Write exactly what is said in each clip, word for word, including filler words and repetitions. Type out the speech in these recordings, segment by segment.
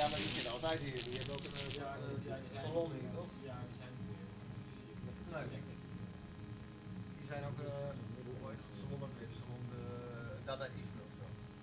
maar die zitten altijd hier. Die hebben ook een uh, ja, uh, ja, salon hier, toch? Ja, die zijn nee, denk ik. Die zijn ook, uh, hoe heet het salon ook weer? De salon de Dada Ismail of zo.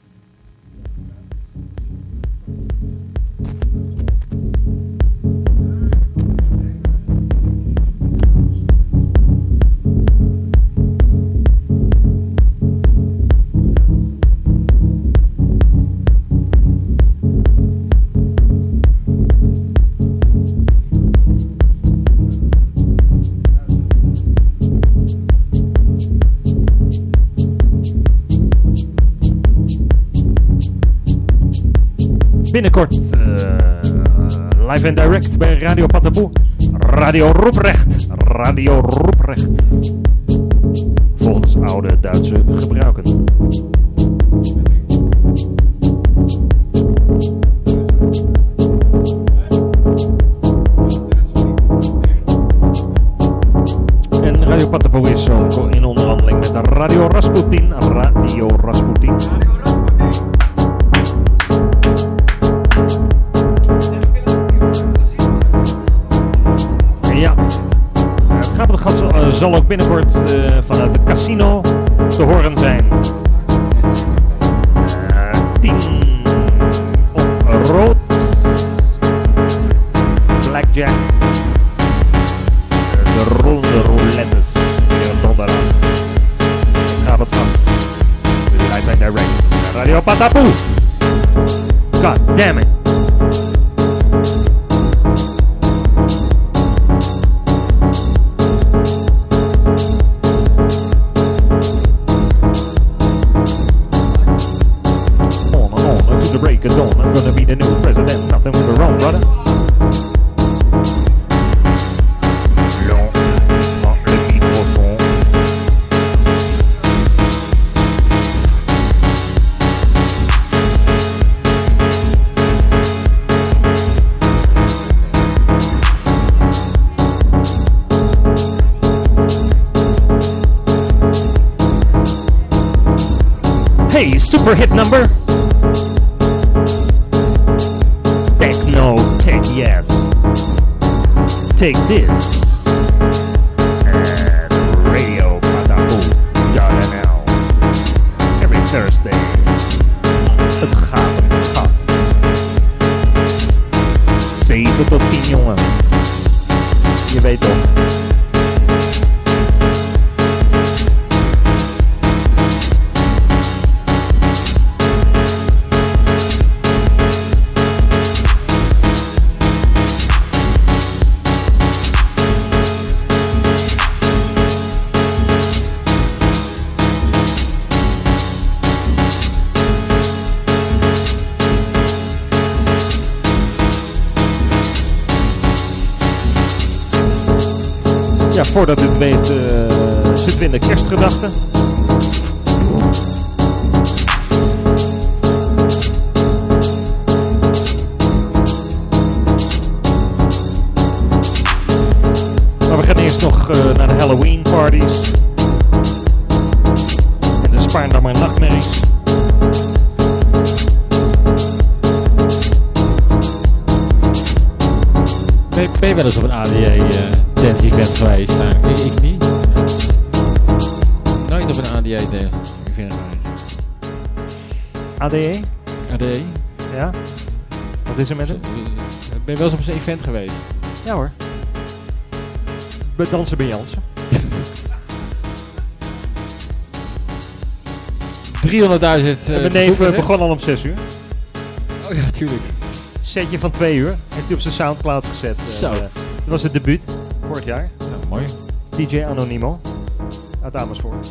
Binnenkort uh, live en direct bij Radio Pataboe. Radio Roeprecht. Radio Roeprecht. Volgens oude Duitse gebruiken. En Radio Pataboe is ook in onderhandeling met Radio Rasputin. Radio Rasputin. Ja, het Gapengat zal, uh, zal ook binnenkort uh, vanuit de casino te horen zijn. Uh, tien op rood. Blackjack. Uh, de rollende roulettes. Hier donderdag. Het Gapengat. Live and direct. Radio Pataboe. God damn it. Break of dawn, I'm gonna be the new president. Nothing will go wrong, brother. Long, dans le microphone. Hey, super hit number. No, take yes. Take this. And Radio Pataboe dot n l. Every Thursday. Het gaat, het gaat. zeven tot tien jongen. Je weet toch. Ja, voordat u het weet uh, zitten we in de kerstgedachten. Maar we gaan eerst nog uh, naar de Halloween parties. En de Spaarndammer nachtmerries. Ben, ben je wel eens op een A D E uh, dance event geweest? Nou, ik, ik niet. Nooit op een A D E dance event geweest. A D E? A D E? Ja? Wat is er met hem? Ben je wel eens op een event geweest? Ja hoor. Bij dansen bij Jansen. driehonderdduizend uh, Mijn neef begon al om zes uur. Oh ja, tuurlijk. Setje van twee uur. Heeft hij op zijn Soundcloud gezet. Zo. Uh, dat was het debuut. Vorig jaar. Nou, mooi. D J Anonimo. Uit Amersfoort.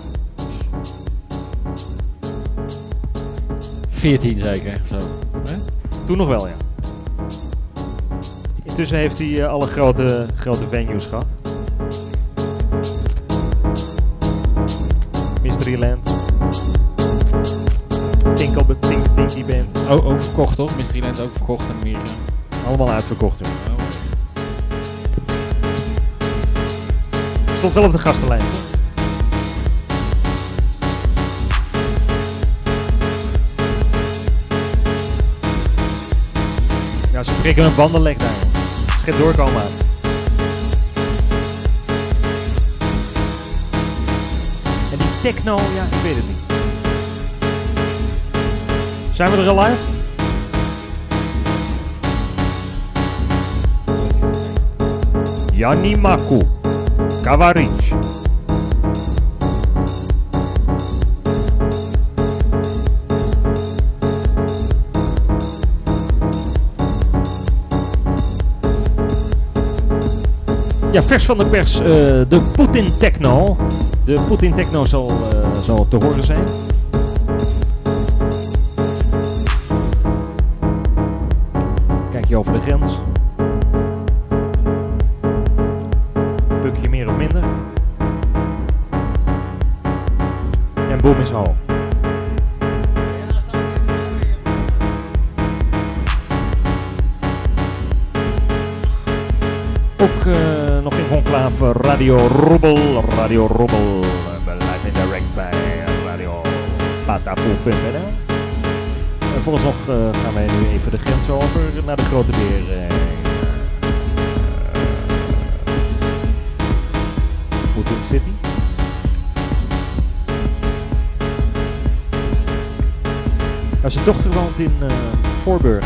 veertien zeker. Zo. Hè? Toen nog wel, ja. Intussen heeft hij uh, alle grote, grote venues gehad. Mysteryland. Tinkel, Tink, Tinky Band. Oh, ook verkocht toch? Mysteryland ook verkocht in Amerika. Allemaal uitverkocht toen. Oh. Stond wel op de gastenlijst. Ja, ze prikken een bandenlek daar. Geen doorkomen aan. En die techno, ja, ik weet het niet. Zijn we er al uit? Yanimaku Kavaric. Ja, vers van de pers, uh, de Putin Techno. De Putin Techno zal, uh, zal te horen zijn. Kijk je over de grens. Buk je meer of minder. En boom is al. Ook uh, nog in conclave Radio Roebel, Radio Roebel, uh, live en direct bij Radio Patapoe punt n l. En volgens nog uh, gaan wij nu even de grens over naar de Grote Beer. Uh, Putin City. Nou, zijn dochter woont in uh, Voorburg.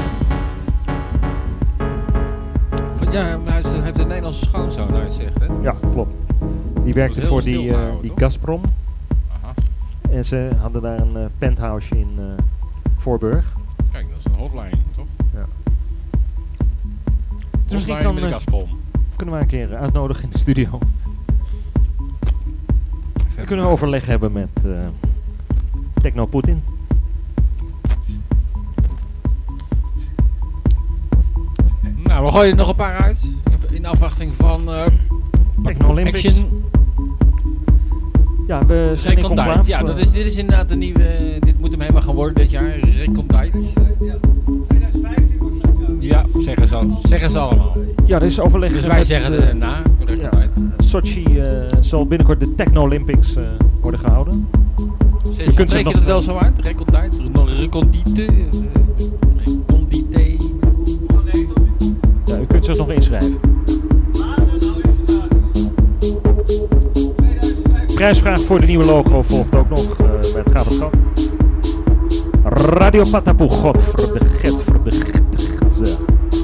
Ja, hij heeft een Nederlandse schoonzoon, hij zegt, hè? Ja, klopt. Die werkte voor die, uh, die Gazprom. Aha. En ze hadden daar een uh, penthouse in uh, Voorburg. Kijk, dat is een hotline, toch? Ja. Dus misschien hotline kan, met de uh, Gazprom. Kunnen we een keer uh, uitnodigen in de studio. We kunnen we overleg hebben met uh, Techno Putin. Nou, we gooien er nog een paar uit. In afwachting van uh, Techno Olympics. Action. Ja, we zijn in conclave. Ja, dat is, dit is inderdaad een nieuwe... Dit moet hem helemaal gaan worden dit jaar. Recondite. twintig vijftien wordt het. Ja, zeggen ze, zeggen ze allemaal. Ja, er is overleg. Dus wij met, zeggen uh, er na. Recondite. Ja, Sochi uh, zal binnenkort de Techno Olympics uh, worden gehouden. Ze spreken het wel zo uit? Recondite? Nog recondite? Recondite? Ja, u kunt zich nog inschrijven. Prijsvraag voor de nieuwe logo volgt ook nog. Uh, het gaat het gat. Radio Patapoe, godverde get, verde get.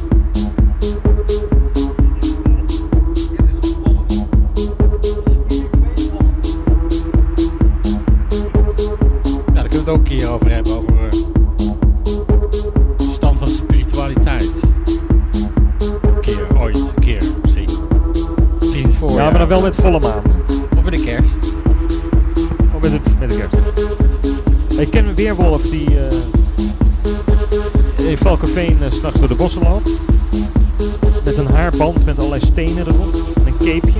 Nou, daar kunnen we het ook een keer over hebben. Over uh, de stand van spiritualiteit. Een keer, ooit, een keer misschien. Misschien het voorjaar. Ja, maar dan wel met volle maan. Of met de kerst. Of met, het, met de kerst. Ik ken een weerwolf die uh, in Valkenveen uh, 's nachts door de bossen loopt. Met een haarband met allerlei stenen erop. En een capeje.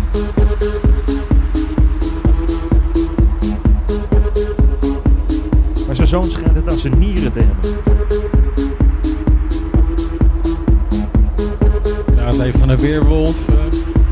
Maar zijn zoon schijnt het aan zijn nieren te hebben. Nou, het leven van een weerwolf. Uh,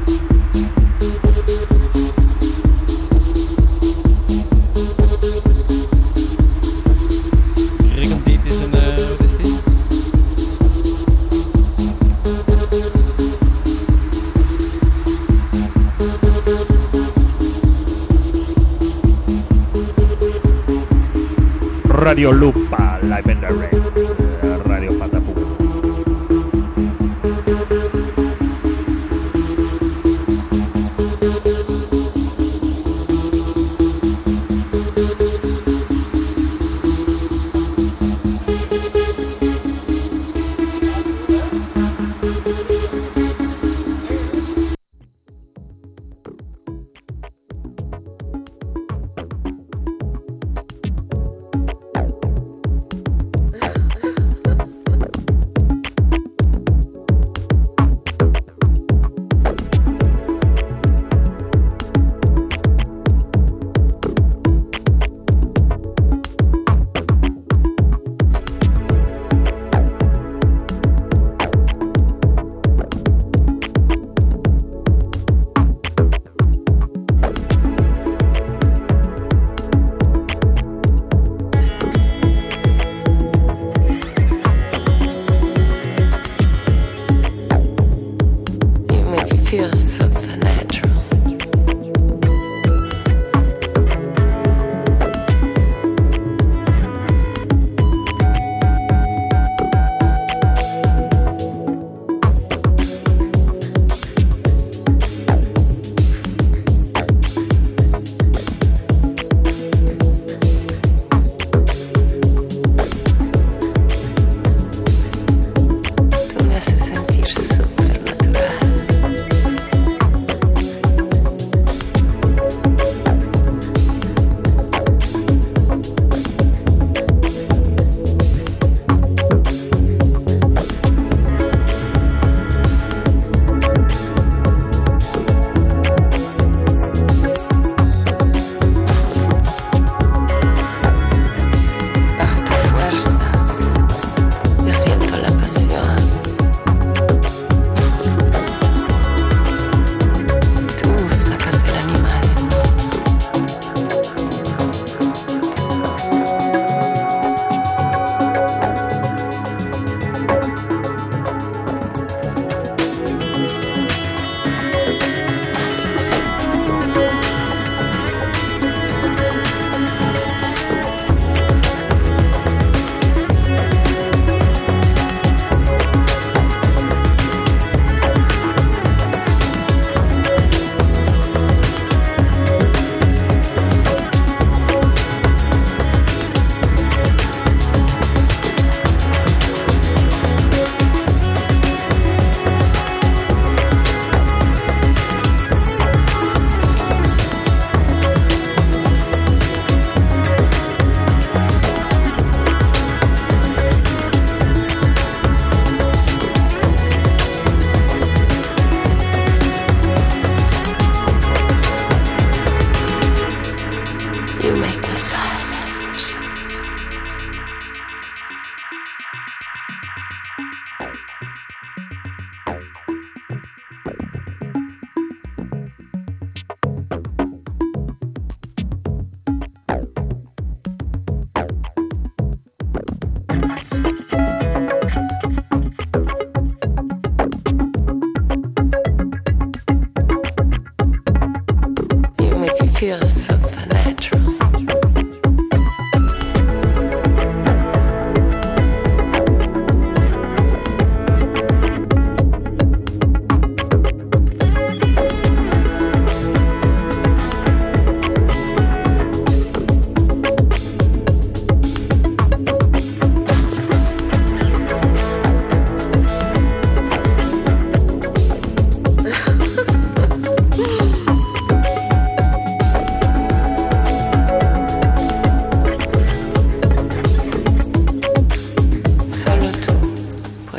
Radio Lupa, live and direct, uh, Radio Patapoe.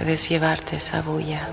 puedes llevarte esa bulla.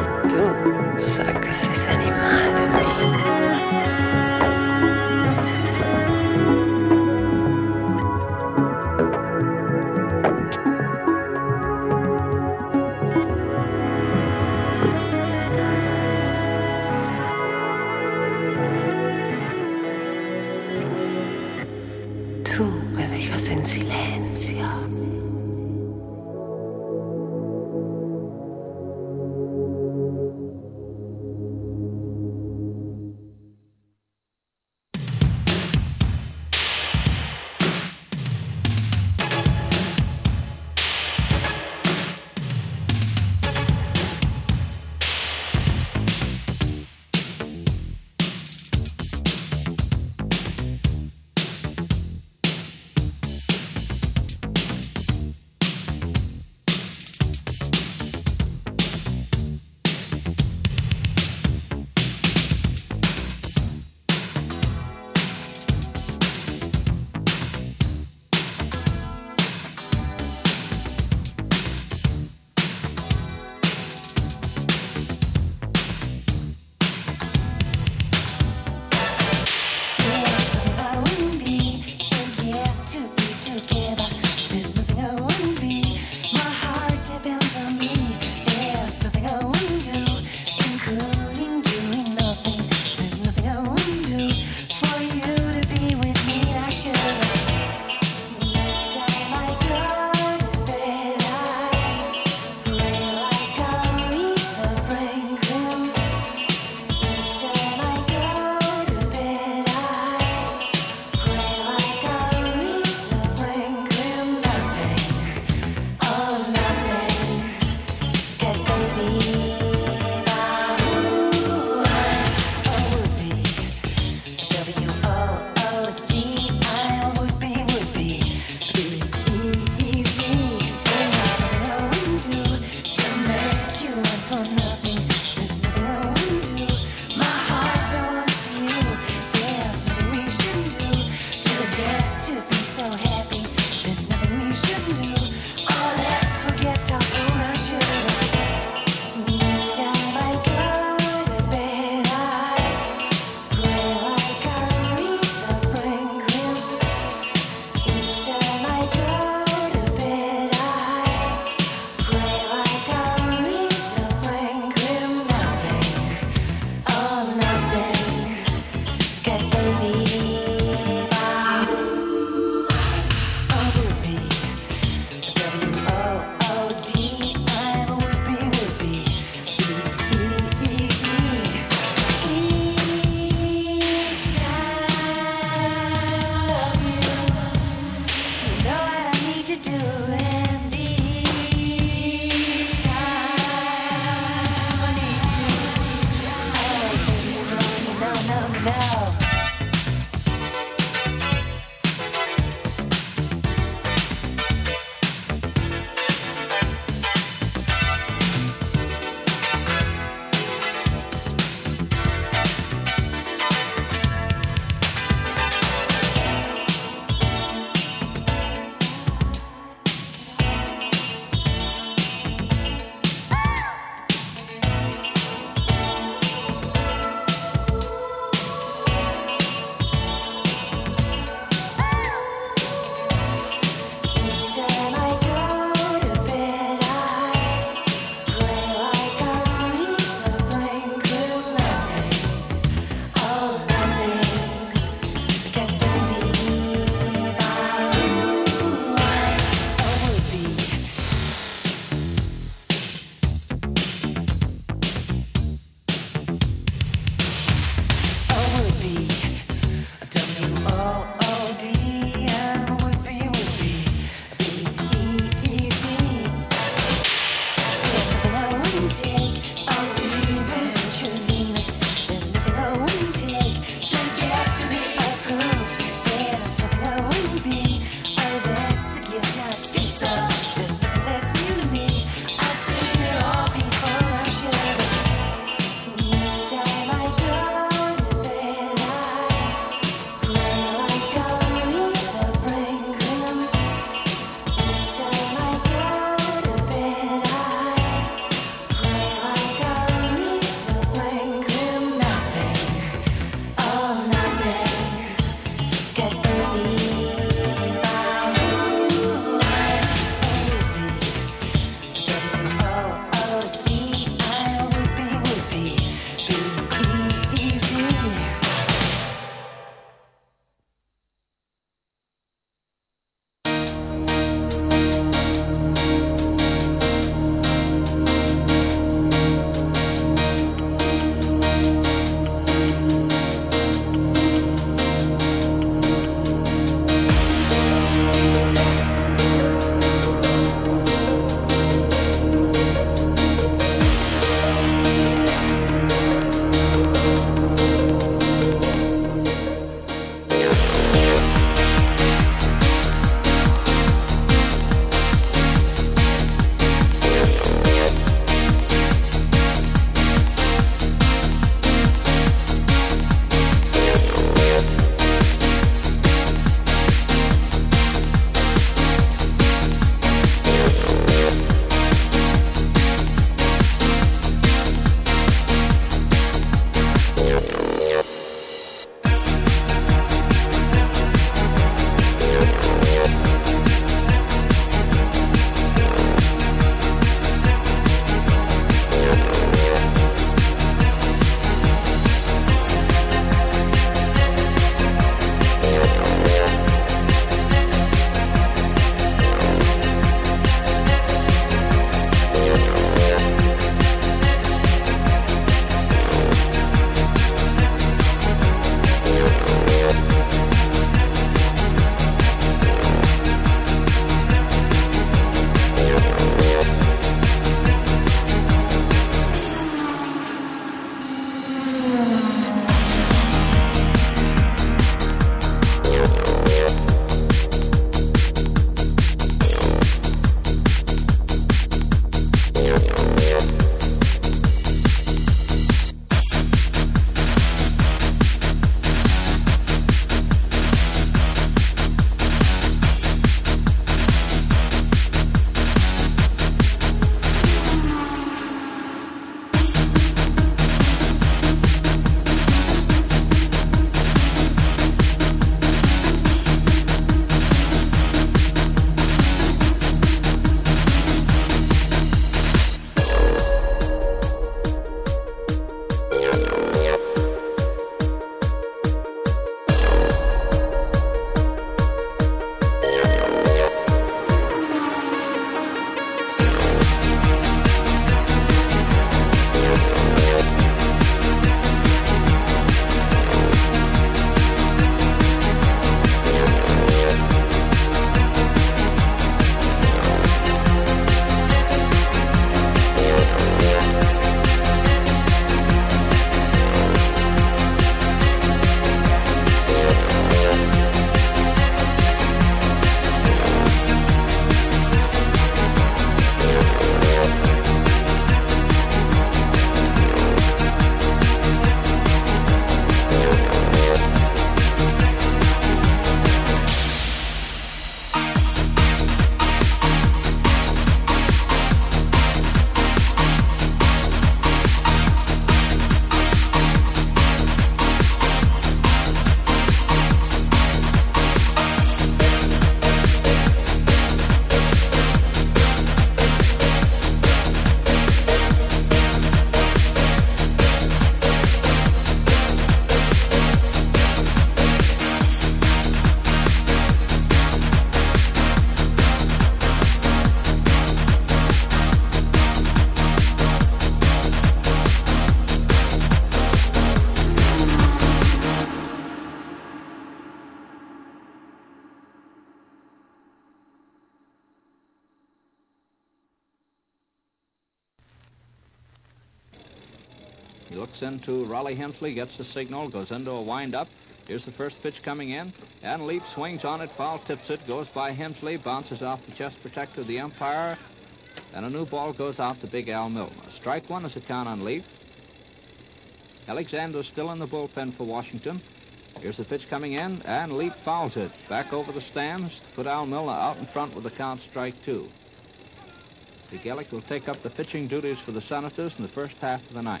looks into Raleigh Hensley, gets the signal, goes into a wind-up. Here's the first pitch coming in, and Leap swings on it, foul tips it, goes by Hensley, bounces off the chest protector of the umpire, and a new ball goes out to Big Al Milner. Strike one is a count on Leap. Alexander's still in the bullpen for Washington. Here's the pitch coming in, and Leap fouls it. Back over the stands to put Al Milner out in front with the count strike two. Big Ellick will take up the pitching duties for the Senators in the first half of the ninth.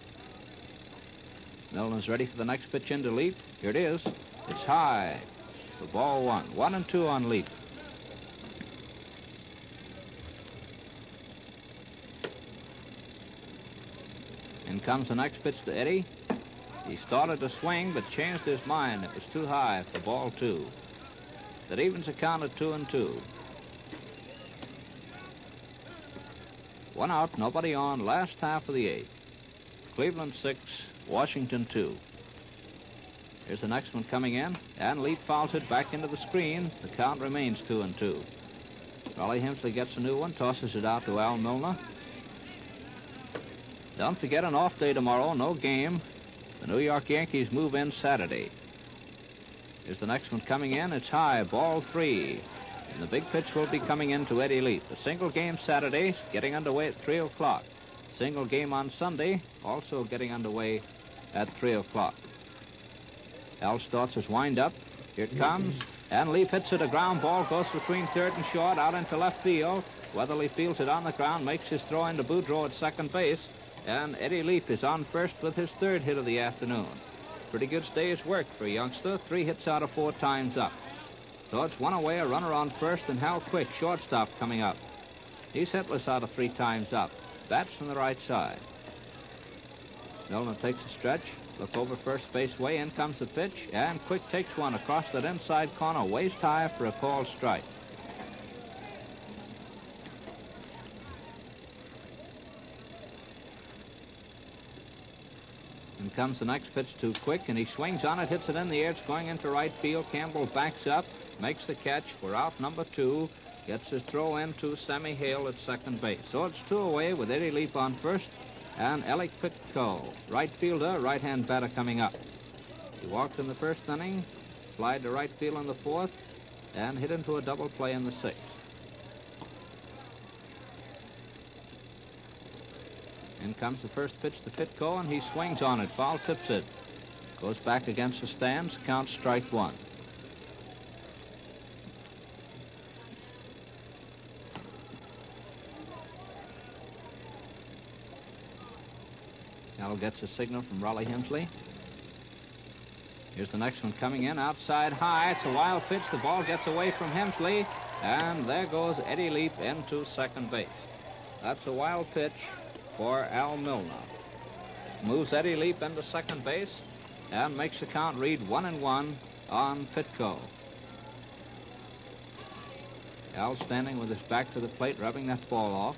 Milner's ready for the next pitch into Leap. Here it is. It's high for ball one. One and two on Leap. In comes the next pitch to Eddie. He started to swing, but changed his mind. It was too high for ball two. That evens a count at two and two. One out, nobody on, last half of the eighth. Cleveland six, Washington two. Here's the next one coming in, and Leap fouls it back into the screen. The count remains two and two. Raleigh Hensley gets a new one, tosses it out to Al Milner. Don't forget, an off day tomorrow, no game. The New York Yankees move in Saturday. Here's the next one coming in. It's high, ball three. And the big pitch will be coming in to Eddie Leap. A single game Saturday, getting underway at three o'clock. Single game on Sunday, also getting underway at three o'clock. Al starts his wind-up. Here it comes. And Leap hits it. A ground ball goes between third and short, out into left field. Weatherly fields it on the ground, makes his throw into Boudreau at second base. And Eddie Leap is on first with his third hit of the afternoon. Pretty good day's work for a youngster. Three hits out of four times up. So it's one away, a runner on first, and Hal Quick, shortstop, coming up. He's hitless out of three times up. Bats from the right side. Milner takes a stretch. Look over first base way. In comes the pitch. And Quick takes one across that inside corner, waist high for a called strike. In comes the next pitch to Quick, and he swings on it, hits it in the air. It's going into right field. Campbell backs up, makes the catch. We're out number two. Gets his throw in to Sammy Hale at second base. So it's two away with Eddie Leap on first and Alec Pitco, right fielder, right-hand batter, coming up. He walked in the first inning, flied to right field in the fourth, and hit into a double play in the sixth. In comes the first pitch to Pitco, and he swings on it. Foul tips it. Goes back against the stands. Count strike one. Al gets a signal from Raleigh Hensley. Here's the next one coming in. Outside high. It's a wild pitch. The ball gets away from Hensley. And there goes Eddie Leap into second base. That's a wild pitch for Al Milner. Moves Eddie Leap into second base and makes the count read one and one on Pitco. Al standing with his back to the plate, rubbing that ball off.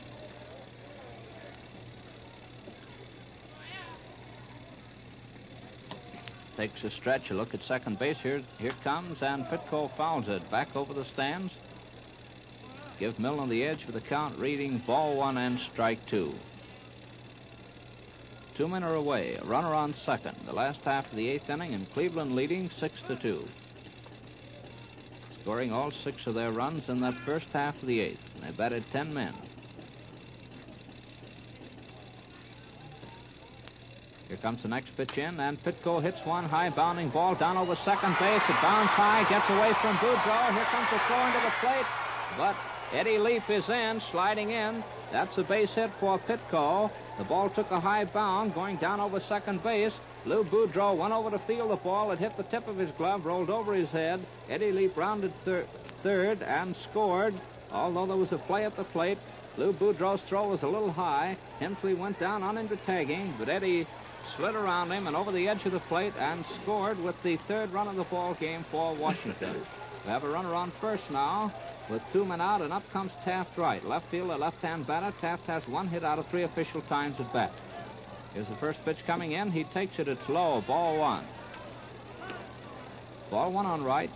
Takes a stretch, a look at second base. Here, here it comes, and Pitco fouls it back over the stands. Gives Milner the edge with the count reading ball one and strike two. Two men are away. A runner on second. The last half of the eighth inning, and Cleveland leading six to two. Scoring all six of their runs in that first half of the eighth. And they batted ten men. Here comes the next pitch in, and Pitco hits one high bounding ball down over second base. It bounds high, gets away from Boudreau. Here comes the throw into the plate, but Eddie Leap is in, sliding in. That's a base hit for Pitco. The ball took a high bound, going down over second base. Lou Boudreau went over to field the ball. It hit the tip of his glove, rolled over his head. Eddie Leap rounded thir- third and scored, although there was a play at the plate. Lou Boudreau's throw was a little high. Hensley went down on into tagging, but Eddie slid around him and over the edge of the plate and scored with the third run of the ball game for Washington. We have a runner on first now with two men out, and up comes Taft right. Left fielder, left-hand batter. Taft has one hit out of three official times at bat. Here's the first pitch coming in. He takes it. It's low. Ball one. Ball one on right.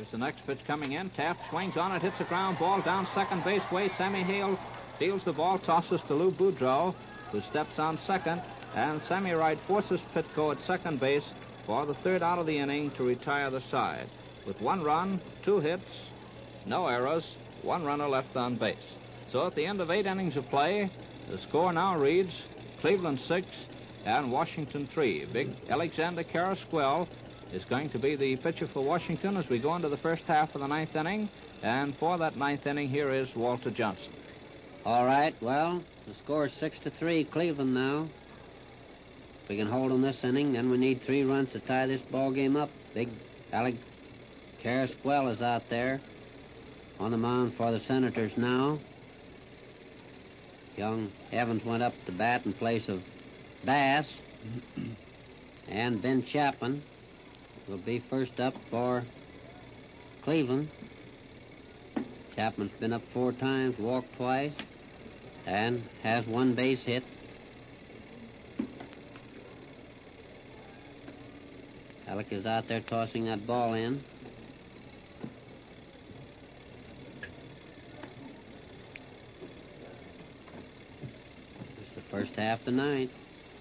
Here's the next pitch coming in. Taft swings on it, hits a ground ball down second base way. Sammy Hale fields the ball, tosses to Lou Boudreau, who steps on second. And Sammy Wright forces Pitco at second base for the third out of the inning to retire the side. With one run, two hits, no errors, one runner left on base. So at the end of eight innings of play, the score now reads Cleveland six and Washington three. Big Alexander Carrasquel is going to be the pitcher for Washington as we go into the first half of the ninth inning. And for that ninth inning, here is Walter Johnson. All right, well, the score is six to three, Cleveland now. If we can hold them this inning, then we need three runs to tie this ball game up. Big Alec Carrasquel is out there on the mound for the Senators now. Young Evans went up to bat in place of Bass. And Ben Chapman will be first up for Cleveland. Chapman's been up four times, walked twice, and has one base hit. Alec is out there tossing that ball in. It's the first half of the ninth.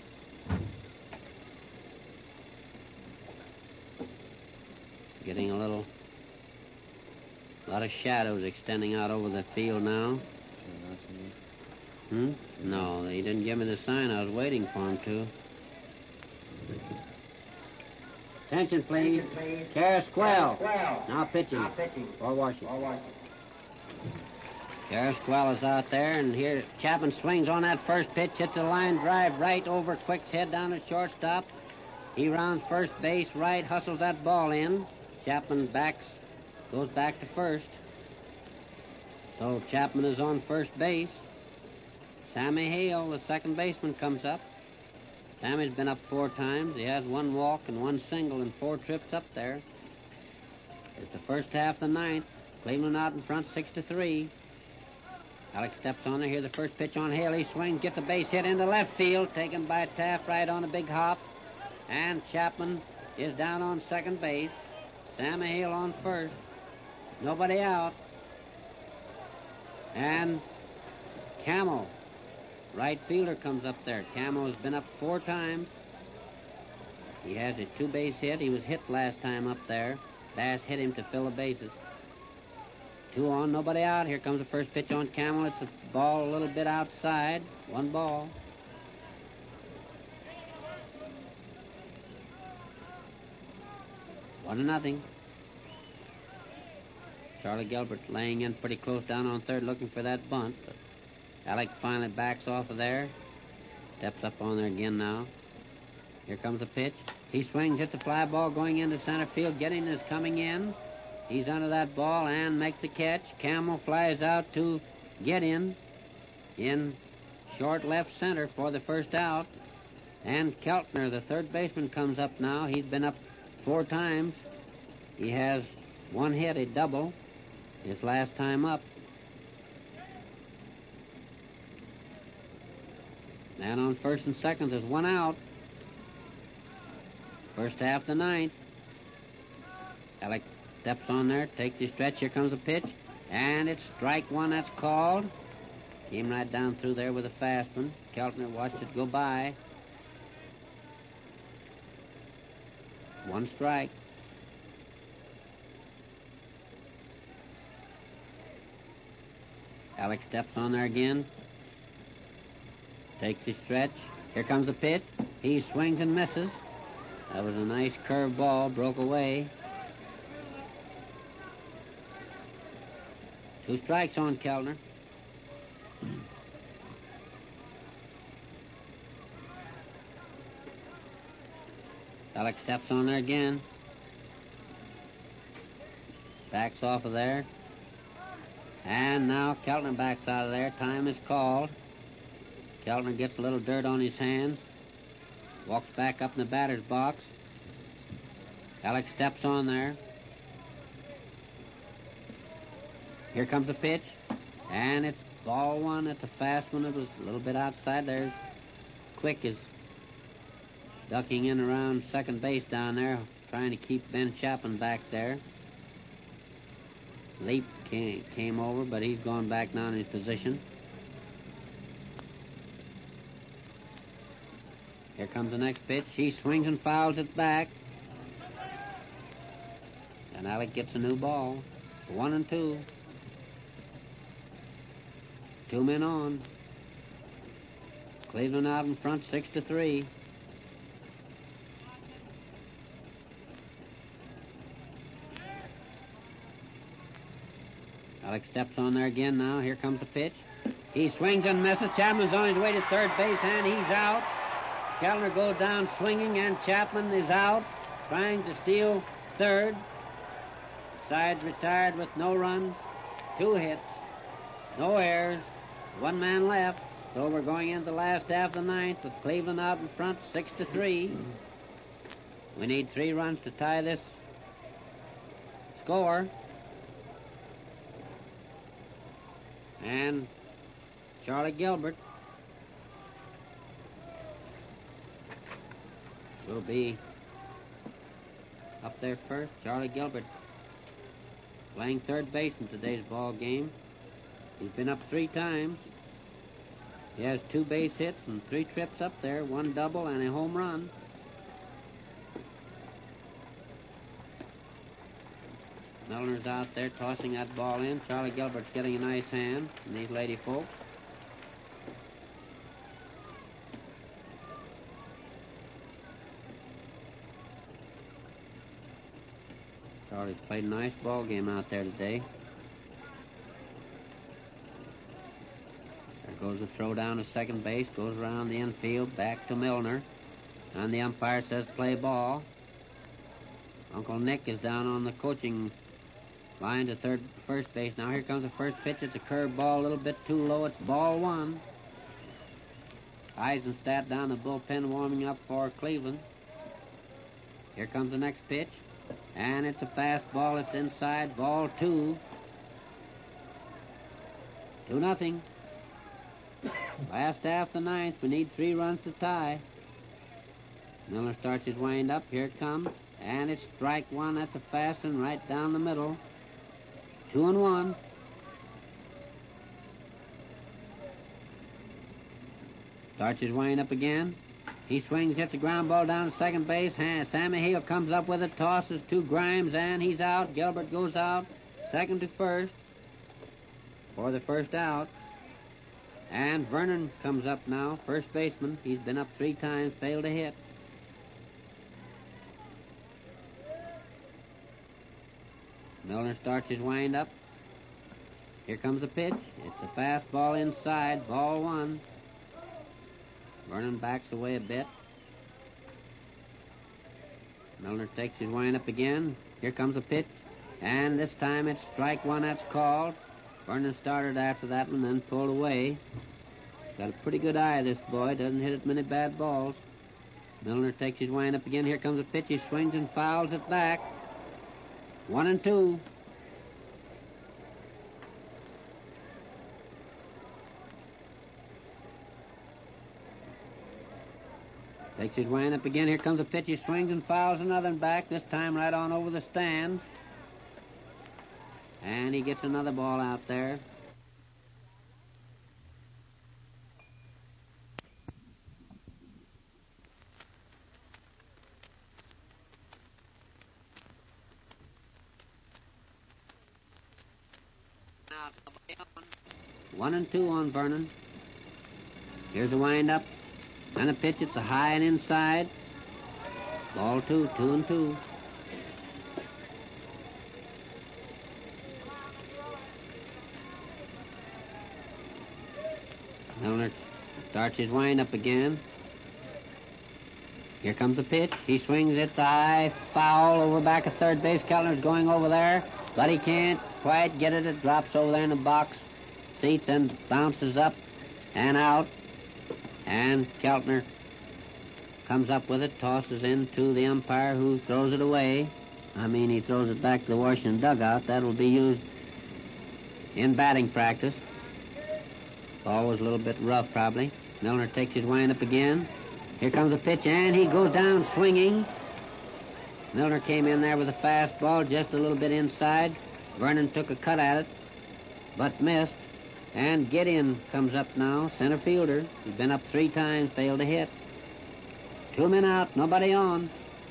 Getting a little, a lot of shadows extending out over the field now. Hmm? No, he didn't give me the sign. I was waiting for him to. Attention, please. Carrasquel. Now pitching. For Washington. Carrasquel is out there, and here Chapman swings on that first pitch, hits a line drive right over Quick's head down at shortstop. He rounds first base right, hustles that ball in. Chapman backs, goes back to first. So Chapman is on first base. Sammy Hale, the second baseman, comes up. Sammy's been up four times. He has one walk and one single and four trips up there. It's the first half of the ninth. Cleveland out in front, six to three. Alex steps on there. Here's the first pitch on Hale. He swings, gets a base hit into left field, taken by Taft right on a big hop. And Chapman is down on second base. Sammy Hale on first. Nobody out. And Camel, right fielder, comes up there. Camel has been up four times. He has a two-base hit. He was hit last time up there. Bass hit him to fill the bases. Two on, nobody out. Here comes the first pitch on Camel. It's a ball a little bit outside. One ball. One to nothing. Charlie Gilbert laying in pretty close down on third looking for that bunt. But Alec finally backs off of there. Steps up on there again now. Here comes the pitch. He swings, hits a fly ball going into center field. Getting is coming in. He's under that ball and makes the catch. Camel flies out to get in. In short left center for the first out. And Keltner, the third baseman, comes up now. He's been up four times. He has one hit, a double, his last time up. Man on first and second, there's one out. First half of the ninth. Alec steps on there, takes his stretch. Here comes a pitch, and it's strike one that's called. Came right down through there with a fast one. Keltner watched it go by. One strike. Alex steps on there again. Takes his stretch. Here comes the pitch. He swings and misses. That was a nice curved ball. Broke away. Two strikes on Keltner. Alex steps on there again. Backs off of there. And now Keltner backs out of there. Time is called. Keltner gets a little dirt on his hands. Walks back up in the batter's box. Alex steps on there. Here comes the pitch. And it's ball one. It's a fast one. It was a little bit outside there. Quick is ducking in around second base down there, trying to keep Ben Chapman back there. Leap came, came over, but he's gone back now in his position. Here comes the next pitch. He swings and fouls it back. And Alec gets a new ball. One and two. Two men on. Cleveland out in front, six to three. Alec steps on there again now. Here comes the pitch. He swings and misses. Chapman's on his way to third base, and he's out. Kellner goes down swinging, and Chapman is out, trying to steal third. Sides retired with no runs, two hits, no errors, one man left. So we're going into the last half of the ninth with Cleveland out in front, six to three. We need three runs to tie this score. And Charlie Gilbert will be up there first. Charlie Gilbert playing third base in today's ball game. He's been up three times. He has two base hits and three trips up there, one double and a home run. Milner's out there tossing that ball in. Charlie Gilbert's getting a nice hand from these lady folks. Charlie's played a nice ball game out there today. There goes the throw down to second base, goes around the infield, back to Milner. And the umpire says play ball. Uncle Nick is down on the coaching line to third, first base. Now here comes the first pitch. It's a curved ball, a little bit too low. It's ball one. Eisenstadt down the bullpen warming up for Cleveland. Here comes the next pitch. And it's a fastball. It's inside. Ball two. Two nothing. Last half of the ninth. We need three runs to tie. Miller starts his wind up. Here it comes. And it's strike one. That's a fast one right down the middle. Two and one. Starts his wind up again. He swings, hits a ground ball down to second base. Sammy Hale comes up with it, tosses to Grimes, and he's out. Gilbert goes out, second to first for the first out. And Vernon comes up now, first baseman. He's been up three times, failed to hit. Milner starts his wind up. Here comes the pitch. It's a fastball inside, ball one. Vernon backs away a bit. Milner takes his wind up again. Here comes the pitch. And this time it's strike one that's called. Vernon started after that one, then pulled away. Got a pretty good eye, this boy. Doesn't hit it many bad balls. Milner takes his wind up again. Here comes the pitch. He swings and fouls it back. One and two. Takes his wind up again. Here comes the pitch. He swings and fouls another one back, this time right on over the stand. And he gets another ball out there. One and two on Vernon. Here's the wind up. And a pitch, it's a high and inside. Ball two, two and two. Milner starts his wind up again. Here comes the pitch. He swings, it's a high foul over back of third base. Kellner's going over there, but he can't quite get it. It drops over there in the box seats and bounces up and out. And Keltner comes up with it, tosses into the umpire, who throws it away. I mean, he throws it back to the Washington dugout. That'll be used in batting practice. Ball was a little bit rough, probably. Milner takes his wind up again. Here comes the pitch, and he goes down swinging. Milner came in there with a fastball, just a little bit inside. Vernon took a cut at it, but missed. And Gideon comes up now, center fielder. He's been up three times, failed to hit. Two men out, nobody on.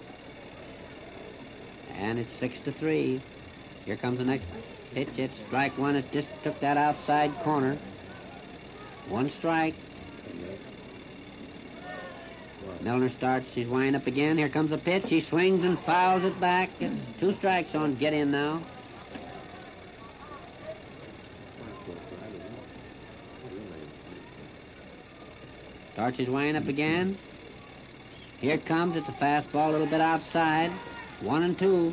And it's six to three. Here comes the next pitch. It's strike one. It just took that outside corner. One strike. Milner starts his wind up again. Here comes a pitch. He swings and fouls it back. It's two strikes on Gideon now. Starts his wind up again. Here it comes. It's a fastball a little bit outside. One and two.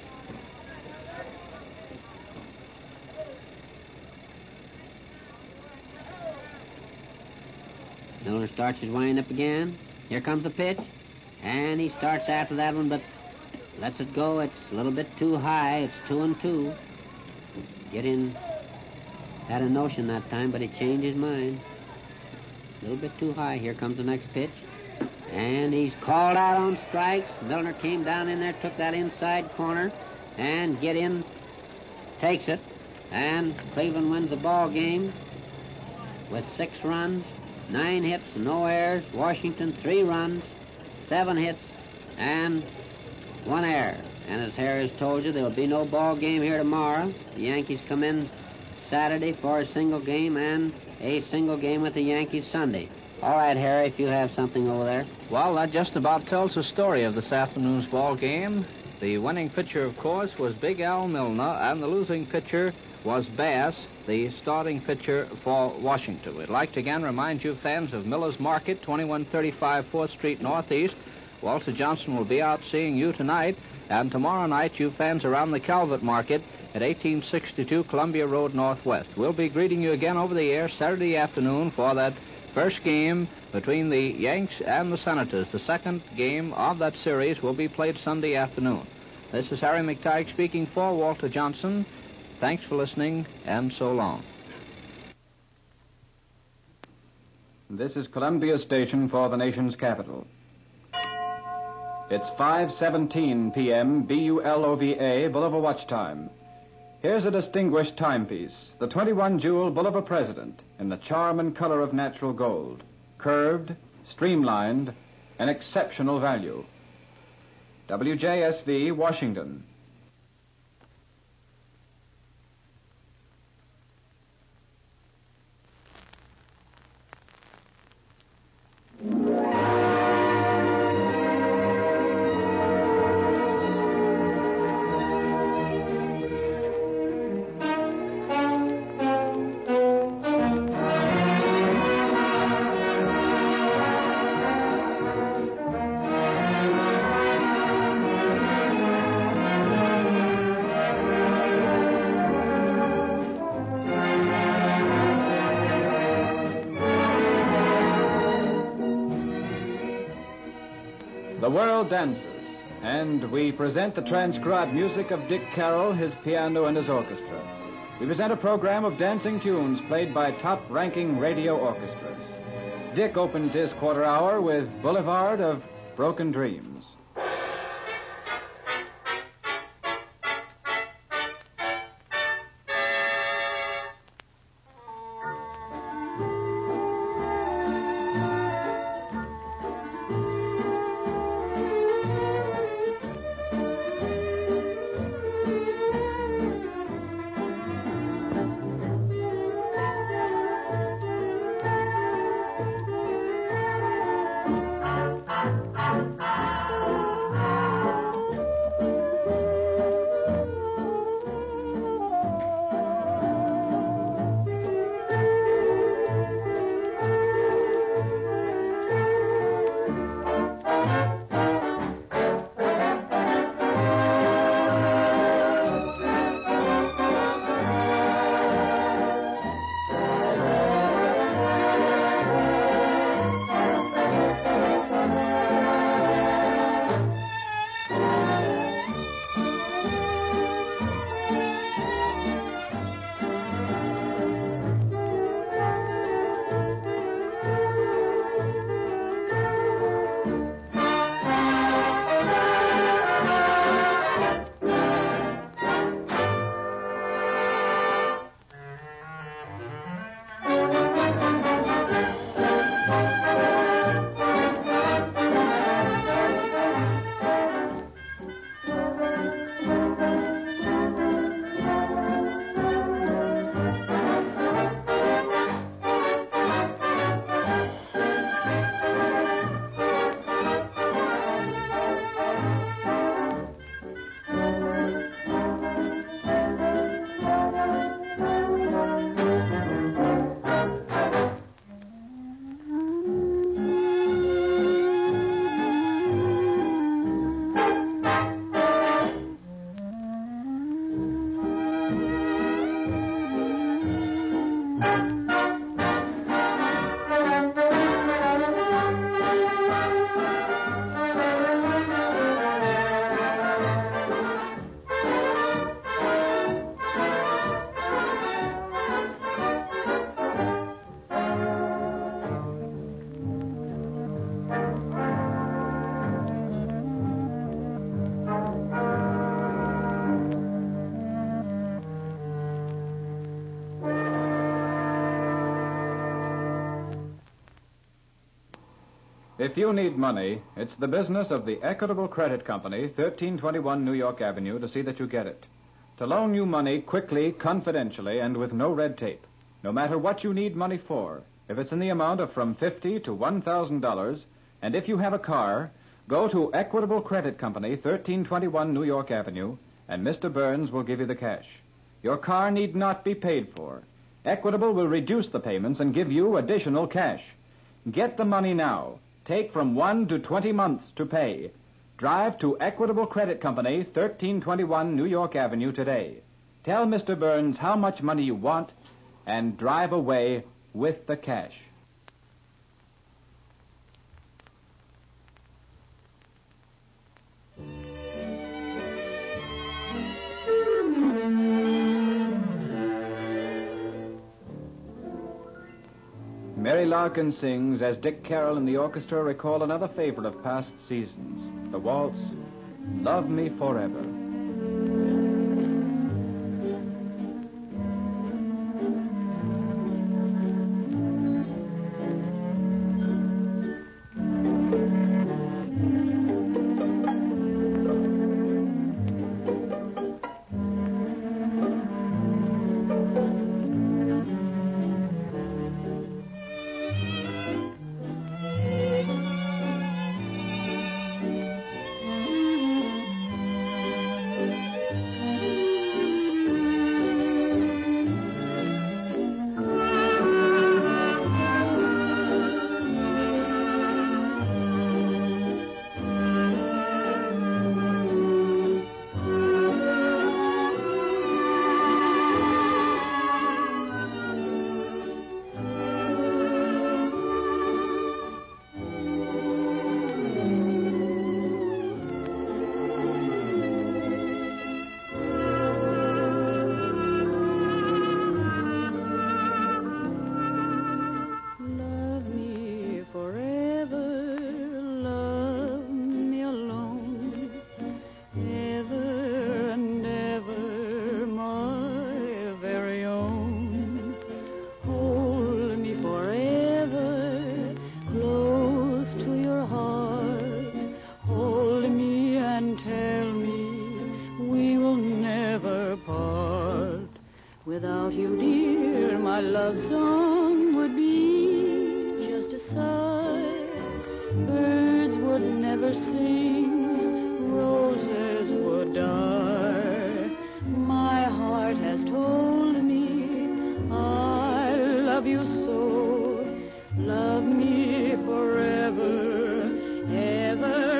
Miller starts his wind up again. Here comes the pitch. And he starts after that one, but lets it go. It's a little bit too high. It's two and two. Gideon had a notion that time, but he changed his mind. A little bit too high. Here comes the next pitch. And he's called out on strikes. Milner came down in there, took that inside corner, and Gideon takes it. And Cleveland wins the ball game with six runs, nine hits, no errors. Washington, three runs, seven hits, and one error. And as Harris told you, there will be no ball game here tomorrow. The Yankees come in Saturday for a single game and a single game with the Yankees Sunday. All right, Harry, if you have something over there. Well, that just about tells the story of this afternoon's ball game. The winning pitcher, of course, was Big Al Milner, and the losing pitcher was Bass, the starting pitcher for Washington. We'd like to again remind you fans of Miller's Market, twenty-one thirty-five fourth Street Northeast. Walter Johnson will be out seeing you tonight, and tomorrow night you fans around the Calvert Market at eighteen sixty-two Columbia Road Northwest. We'll be greeting you again over the air Saturday afternoon for that first game between the Yanks and the Senators. The second game of that series will be played Sunday afternoon. This is Harry McTighe speaking for Walter Johnson. Thanks for listening, and so long. This is Columbia Station for the nation's capital. It's five seventeen p.m. B U L O V A, Bulova Watch Time. Here's a distinguished timepiece, the twenty-one jewel Bulova President, in the charm and color of natural gold. Curved, streamlined, and exceptional value. W J S V, Washington. The world dances, and we present the transcribed music of Dick Carroll, his piano, and his orchestra. We present a program of dancing tunes played by top-ranking radio orchestras. Dick opens his quarter hour with Boulevard of Broken Dreams. If you need money, it's the business of the Equitable Credit Company, thirteen twenty-one New York Avenue, to see that you get it. To loan you money quickly, confidentially, and with no red tape. No matter what you need money for. If it's in the amount of from fifty to one thousand dollars, and if you have a car, go to Equitable Credit Company, thirteen twenty-one New York Avenue, and Mister Burns will give you the cash. Your car need not be paid for. Equitable will reduce the payments and give you additional cash. Get the money now. Take from one to twenty months to pay. Drive to Equitable Credit Company, thirteen twenty-one New York Avenue today. Tell Mister Burns how much money you want and drive away with the cash. Mary Larkin sings as Dick Carroll and the orchestra recall another favorite of past seasons, the waltz, Love Me Forever. Without you, dear, my love song would be just a sigh. Birds would never sing, roses would die. My heart has told me I love you so. Love me forever, ever.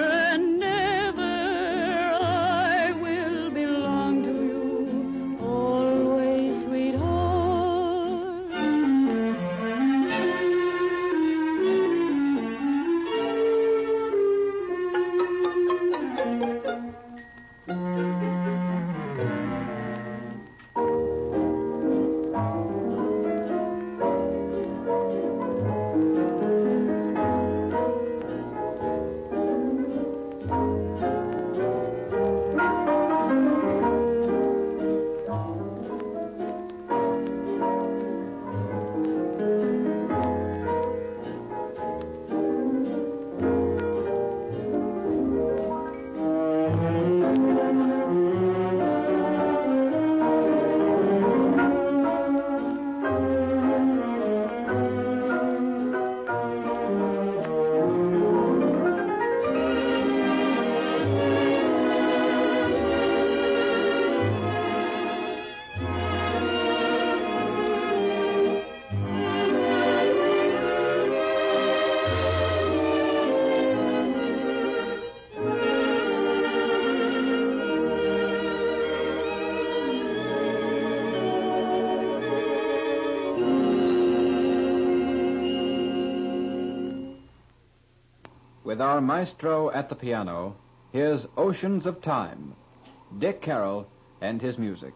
With our maestro at the piano, here's Oceans of Time, Dick Carroll and his music.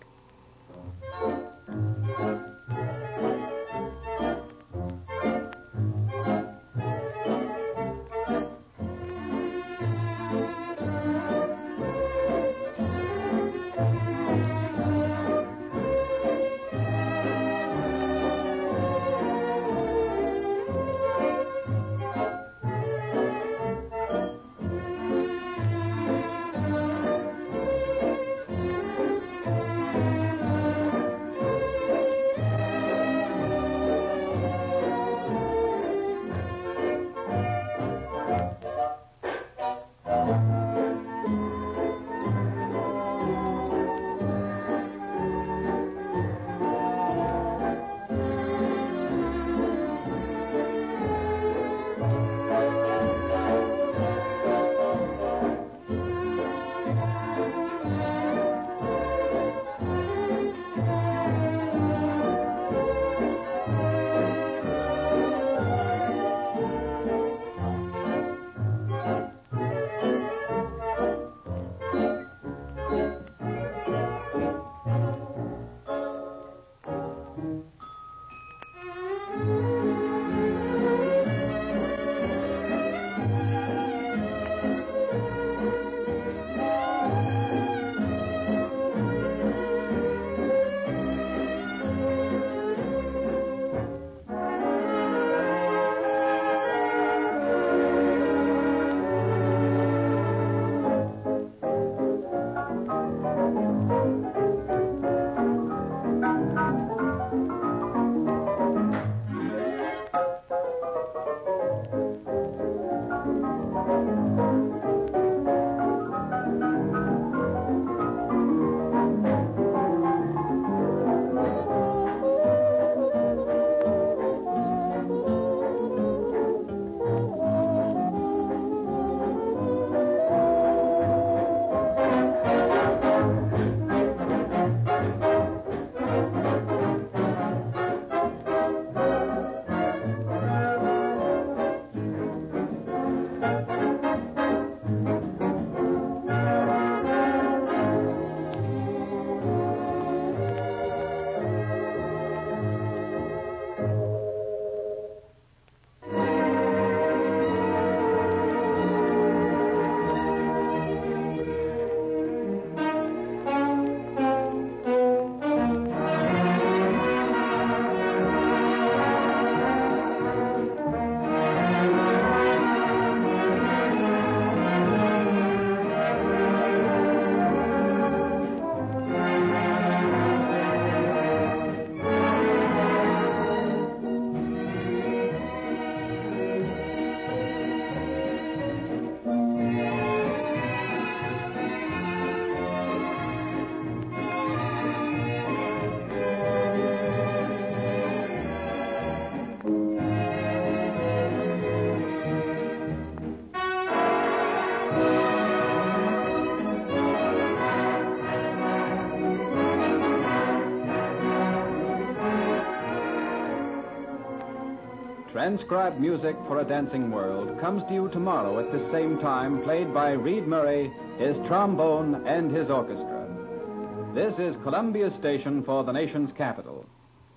Transcribed music for a dancing world comes to you tomorrow at the same time, played by Reed Murray, his trombone, and his orchestra. This is Columbia Station for the nation's capital.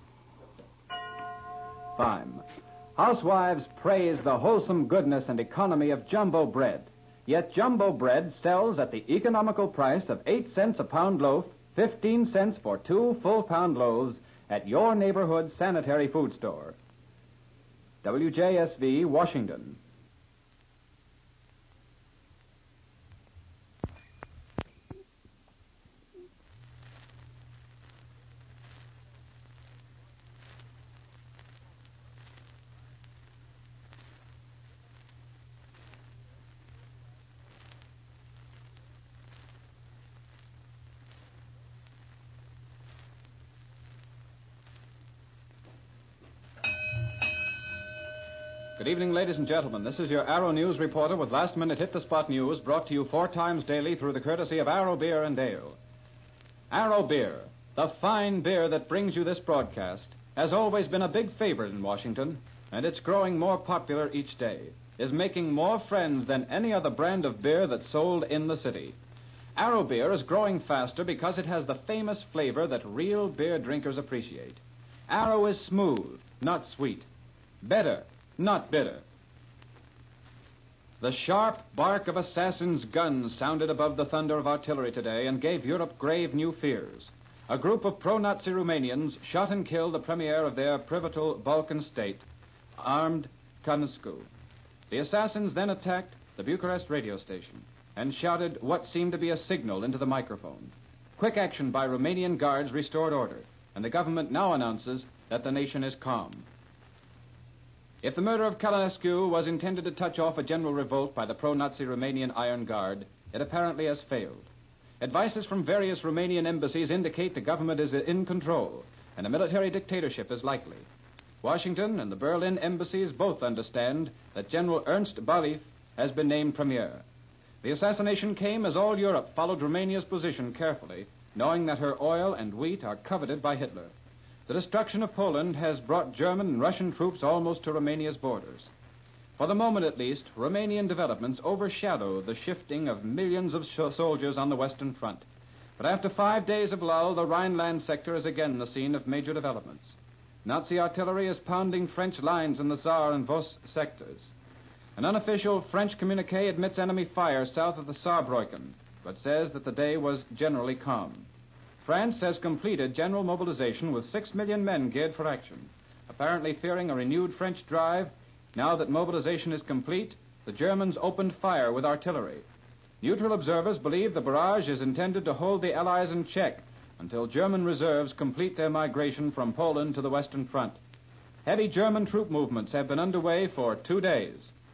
Fine. Housewives praise the wholesome goodness and economy of jumbo bread. Yet jumbo bread sells at the economical price of eight cents a pound loaf, fifteen cents for two full-pound loaves at your neighborhood sanitary food store. W J S V, Washington. Good evening, ladies and gentlemen. This is your Arrow News reporter with last-minute hit-the-spot news brought to you four times daily through the courtesy of Arrow Beer and Ale. Arrow Beer, the fine beer that brings you this broadcast, has always been a big favorite in Washington, and it's growing more popular each day, is making more friends than any other brand of beer that's sold in the city. Arrow Beer is growing faster because it has the famous flavor that real beer drinkers appreciate. Arrow is smooth, not sweet. Better, not bitter. The sharp bark of assassins' guns sounded above the thunder of artillery today and gave Europe grave new fears. A group of pro-Nazi Romanians shot and killed the premier of their pivotal Balkan state, armed Cănăscu. The assassins then attacked the Bucharest radio station and shouted what seemed to be a signal into the microphone. Quick action by Romanian guards restored order, and the government now announces that the nation is calm. If the murder of Cănăscu was intended to touch off a general revolt by the pro-Nazi Romanian Iron Guard, it apparently has failed. Advices from various Romanian embassies indicate the government is in control, and a military dictatorship is likely. Washington and the Berlin embassies both understand that General Ernst Balif has been named premier. The assassination came as all Europe followed Romania's position carefully, knowing that her oil and wheat are coveted by Hitler. The destruction of Poland has brought German and Russian troops almost to Romania's borders. For the moment, at least, Romanian developments overshadow the shifting of millions of sh- soldiers on the Western Front. But after five days of lull, the Rhineland sector is again the scene of major developments. Nazi artillery is pounding French lines in the Saar and Vos sectors. An unofficial French communique admits enemy fire south of the Saarbrücken, but says that the day was generally calm. France has completed general mobilization with six million men geared for action. Apparently fearing a renewed French drive, now that mobilization is complete, the Germans opened fire with artillery. Neutral observers believe the barrage is intended to hold the Allies in check until German reserves complete their migration from Poland to the Western Front. Heavy German troop movements have been underway for two days.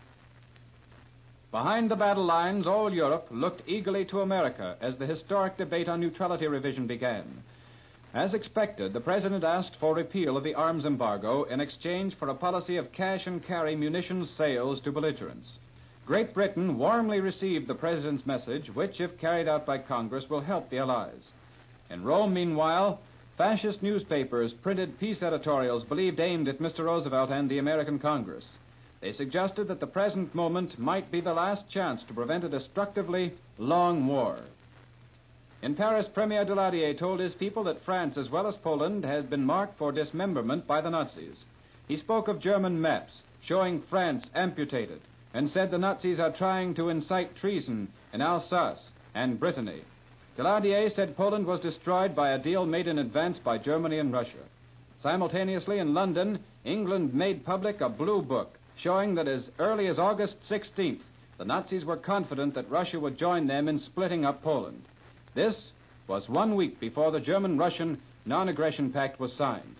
Behind the battle lines, all Europe looked eagerly to America as the historic debate on neutrality revision began. As expected, the President asked for repeal of the arms embargo in exchange for a policy of cash-and-carry munitions sales to belligerents. Great Britain warmly received the President's message, which, if carried out by Congress, will help the Allies. In Rome, meanwhile, fascist newspapers printed peace editorials believed aimed at Mister Roosevelt and the American Congress. They suggested that the present moment might be the last chance to prevent a destructively long war. In Paris, Premier Daladier told his people that France, as well as Poland, has been marked for dismemberment by the Nazis. He spoke of German maps showing France amputated and said the Nazis are trying to incite treason in Alsace and Brittany. Daladier said Poland was destroyed by a deal made in advance by Germany and Russia. Simultaneously, in London, England made public a blue book showing that as early as August sixteenth, the Nazis were confident that Russia would join them in splitting up Poland. This was one week before the German-Russian non-aggression pact was signed.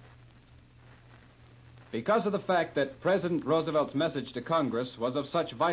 Because of the fact that President Roosevelt's message to Congress was of such vital